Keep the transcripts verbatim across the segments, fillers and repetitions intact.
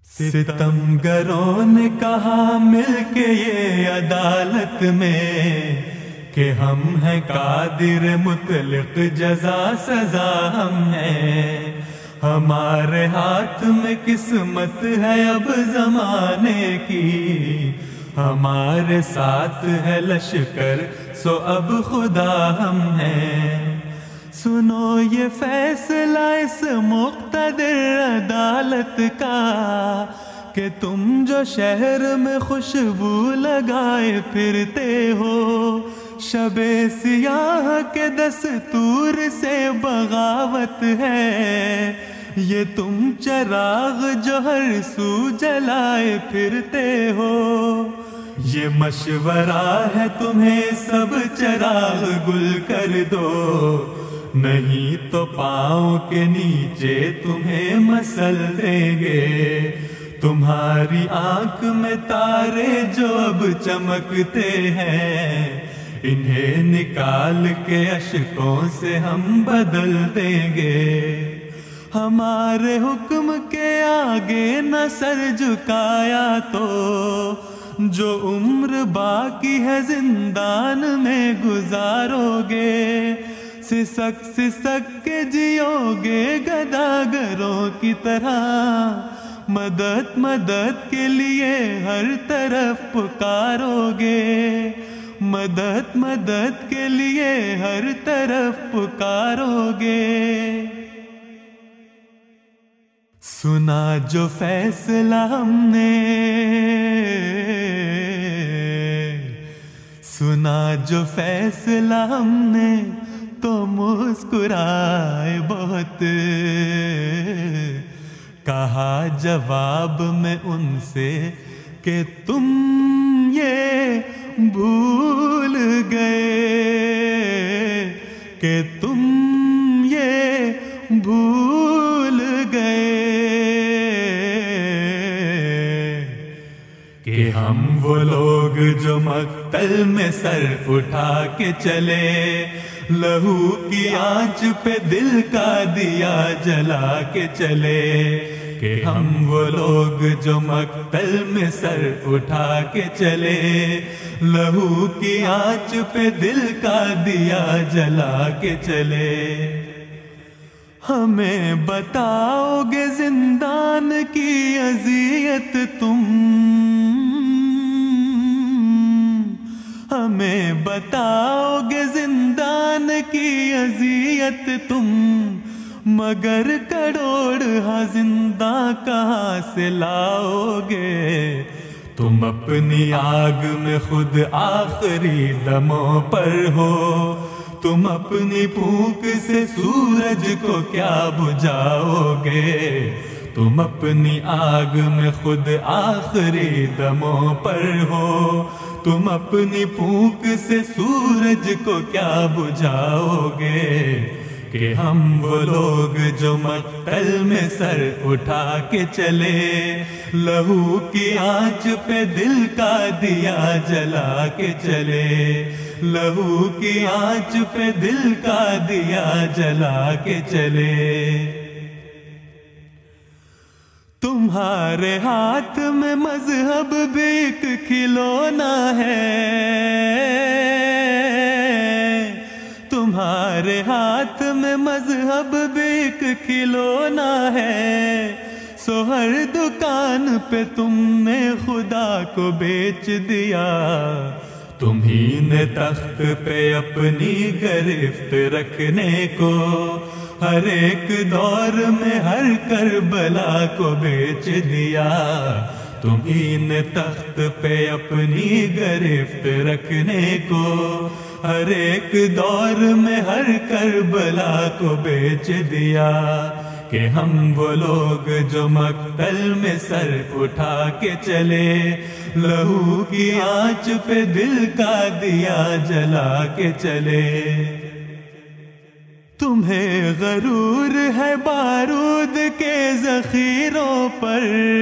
ستمگروں نے کہا مل کے یہ عدالت میں کہ ہم ہیں قادر مطلق، جزا سزا ہم ہیں، ہمارے ہاتھ میں قسمت ہے اب زمانے کی، ہمارے ساتھ ہے لشکر سو اب خدا ہم ہیں۔ سنو یہ فیصلہ اس مقتدر عدالت کا کہ تم جو شہر میں خوشبو لگائے پھرتے ہو، شب سیاہ کے دستور سے بغاوت ہے، یہ تم چراغ جو ہر سو جلائے پھرتے ہو، یہ مشورہ ہے تمہیں سب چراغ گل کر دو، نہیں تو پاؤں کے نیچے تمہیں مسل دیں گے، تمہاری آنکھ میں تارے جو اب چمکتے ہیں، انہیں نکال کے اشکوں سے ہم بدل دیں گے، ہمارے حکم کے آگے نہ سر جھکایا تو جو عمر باقی ہے زندان میں گزارو گے، سسک سسک کے جیو گے گداگروں کی طرح، مدد مدد کے لیے ہر طرف پکارو گے، مدد مدد کے لیے ہر طرف پکارو گے۔ سنا جو فیصلہ ہم نے، سنا جو فیصلہ ہم نے تو مسکرائے بہت، کہا جواب میں ان سے کہ تم یہ بھول گئے، کہ تم یہ بھول گئے کہ ہم وہ لوگ جو مقتل میں سر اٹھا کے چلے، لہو کی آنچ پہ دل کا دیا جلا کے چلے، کہ ہم وہ لوگ جو مقتل میں سر اٹھا کے چلے، لہو کی آنچ پہ دل کا دیا جلا کے چلے، ہمیں بتاؤ گے زندان کی اذیت تم، ہمیں بتاؤ گے زندان کی اذیت تم، مگر کروڑ ہاں زندہ کہاں سے لاؤ گے، تم اپنی آگ میں خود آخری دموں پر ہو، تم اپنی پھونک سے سورج کو کیا بجھاؤ گے، تم اپنی آگ میں خود آخری دموں پر ہو، تم اپنی پھونک سے سورج کو کیا بجھاؤ گے، کہ ہم وہ لوگ جو مقتل میں سر اٹھا کے چلے، لہو کی آنچ پہ دل کا دیا جلا کے چلے، لہو کی آنچ پہ دل کا دیا جلا کے چلے، تمہارے ہاتھ میں مذہب بھی ایک کھلونا ہے، تمہارے ہاتھ میں مذہب بھی ایک کھلونا ہے، سو ہر دکان پہ تم نے خدا کو بیچ دیا، تمہیں نے تخت پہ اپنی گرفت رکھنے کو، ہر ایک دور میں ہر کربلا کو بیچ دیا، تمہیں نے تخت پہ اپنی گرفت رکھنے کو، ہر ایک دور میں ہر کربلا کو بیچ دیا، کہ ہم وہ لوگ جو مقتل میں سر اٹھا کے چلے، لہو کی آنچ پہ دل کا دیا جلا کے چلے، تمہیں غرور ہے بارود کے ذخیروں پر،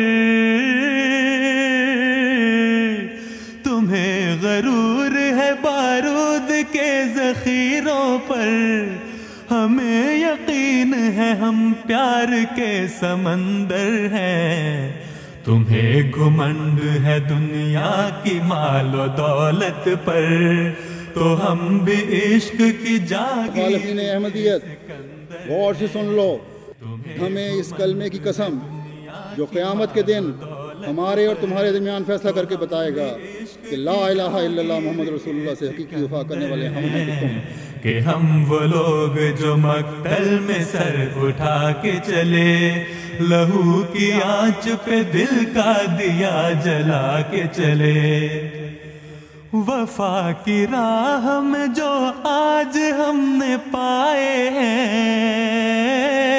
تمہیں غرور ہے بارود کے ذخیروں پر، ہمیں یقین ہے ہم پیار کے سمندر ہیں، تمہیں گھمنڈ ہے دنیا کی مال و دولت پر، تو ہم بھی عشق کی جاگیر مخالفین احمدیت غور سے سن لو، ہمیں اس کلمے کی قسم جو قیامت کے دن ہمارے اور تمہارے درمیان فیصلہ کر کے بتائے گا کہ لا الہ الا اللہ محمد رسول اللہ سے حقیقی وفا کرنے والے ہم ہیں کہ تم، کہ ہم وہ لوگ جو مقتل میں سر اٹھا کے چلے، لہو کی آنچ پہ دل کا دیا جلا کے چلے، وفا کی راہ میں جو آج ہم نے پائے ہیں،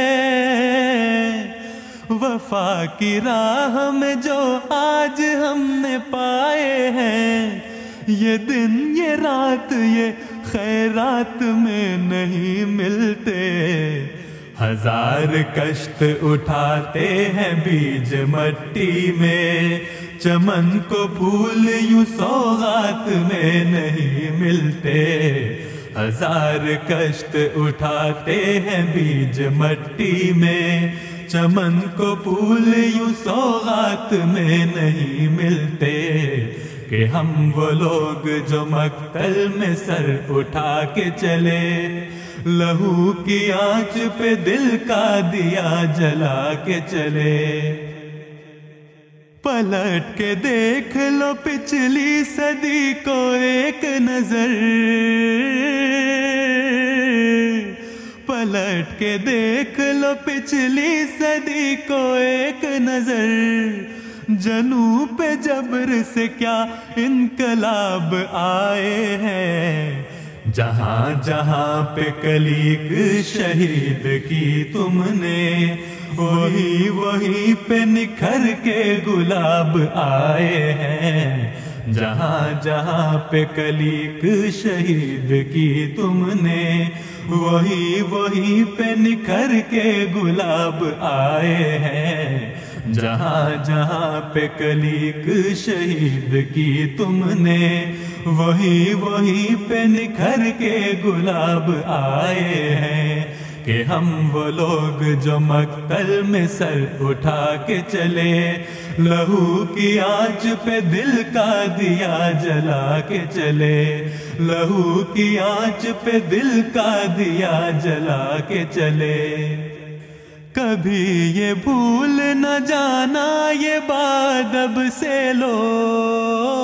وفا کی راہ میں جو آج ہم نے پائے ہیں، یہ دن یہ رات یہ خیرات میں نہیں ملتے، ہزار کشت اٹھاتے ہیں بیج مٹی میں، چمن کو پھول یوں سوغات میں نہیں ملتے، ہزار کشت اٹھاتے ہیں بیج مٹی میں، چمن کو پھول یوں سوغات میں نہیں ملتے، کہ ہم وہ لوگ جو مقتل میں سر اٹھا کے چلے، لہو کی آنچ پہ دل کا دیا جلا کے چلے، پلٹ کے دیکھ لو پچھلی صدی کو ایک نظر، پلٹ کے دیکھ لو پچھلی صدی کو ایک نظر، جنوب پہ جبر سے کیا انقلاب آئے ہیں، جہاں جہاں پہ کلیک شہید کی تم نے، وہی وہی پہ نکھر کے گلاب آئے ہیں، جہاں جہاں پہ کلیک شہید کی تم نے، وہی وہی پہ نکھر کے گلاب آئے ہیں، جہاں جہاں پہ کلیک شہید کی تم نے، وہی وہی پہ نکھر کے گلاب آئے ہیں، کہ ہم وہ لوگ جو مقتل میں سر اٹھا کے چلے، لہو کی آنچ پہ دل کا دیا جلا کے چلے، لہو کی آنچ پہ دل کا دیا جلا کے چلے، کبھی یہ بھول نہ جانا یہ بات اب سے لوگ،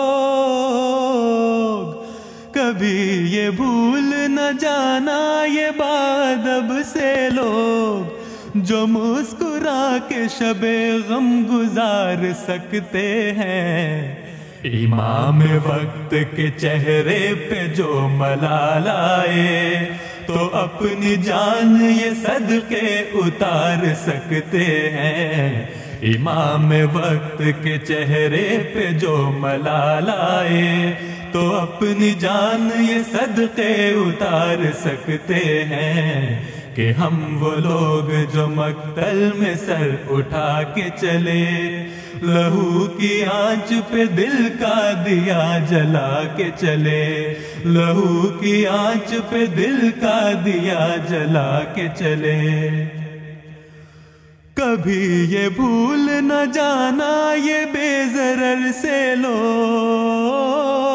کبھی یہ بھول نہ جانا یہ بات اب سے لوگ، جو مسکرا کے شب غم گزار سکتے ہیں، امام وقت کے چہرے پہ جو ملال آئے، تو اپنی جان یہ صدقے اتار سکتے ہیں، امام وقت کے چہرے پہ جو ملال آئے، تو اپنی جان یہ صدقے اتار سکتے ہیں، کہ ہم وہ لوگ جو مقتل میں سر اٹھا کے چلے، لہو کی آنچ پہ دل کا دیا جلا کے چلے، لہو کی آنچ پہ دل کا دیا جلا کے چلے، کبھی یہ بھول نہ جانا یہ بے ضرر سے لوگ،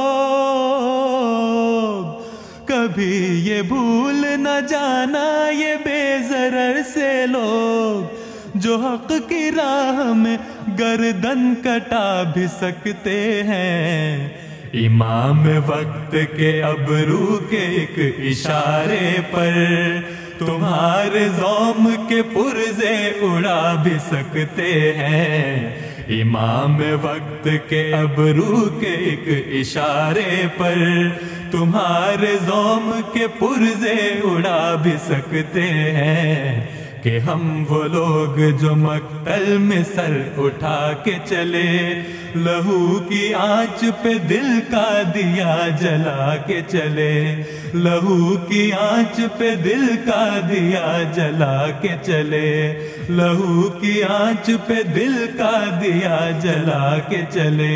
کبھی یہ بھول نہ جانا یہ بے ضرر سے لوگ، جو حق کی راہ میں گردن کٹا بھی سکتے ہیں، امام وقت کے ابرو کے ایک اشارے پر تمہارے زوم کے پرزے اڑا بھی سکتے ہیں، امام وقت کے ابرو کے ایک اشارے پر تمہارے زوم کے پرزے اڑا بھی سکتے ہیں، کہ ہم وہ لوگ جو مقتل میں سر اٹھا کے چلے، لہو کی آنچ پہ دل کا دیا جلا کے چلے، لہو کی آنچ پہ دل کا دیا جلا کے چلے، لہو کی آنچ پہ دل کا دیا جلا کے چلے،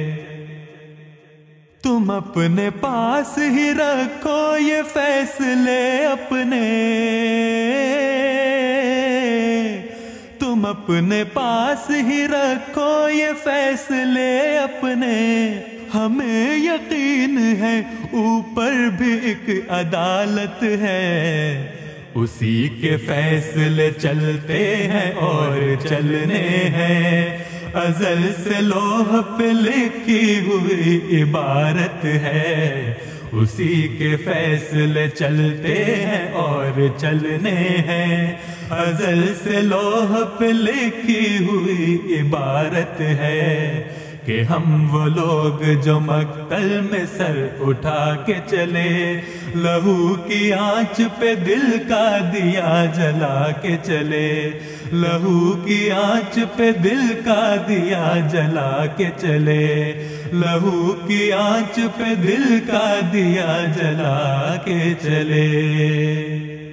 تم اپنے پاس ہی رکھو یہ فیصلے اپنے، तुम अपने पास ही रखो ये फैसले अपने, हमें यकीन है ऊपर भी एक अदालत है, उसी के फैसले चलते हैं और चलने हैं, अज़ल से लौह पे लिखी हुई इबारत है, उसी के फैसले चलते हैं और चलने हैं, अज़ल से लौह पे लिखी हुई इबारत है, कि हम वो लोग जो मक्तल में सर उठा के चले, लहू की आंच पे दिल का दिया जला के चले, लहू की आंच पे दिल का दिया जला के चले, लहू की आंच पे दिल का दिया जला के चले।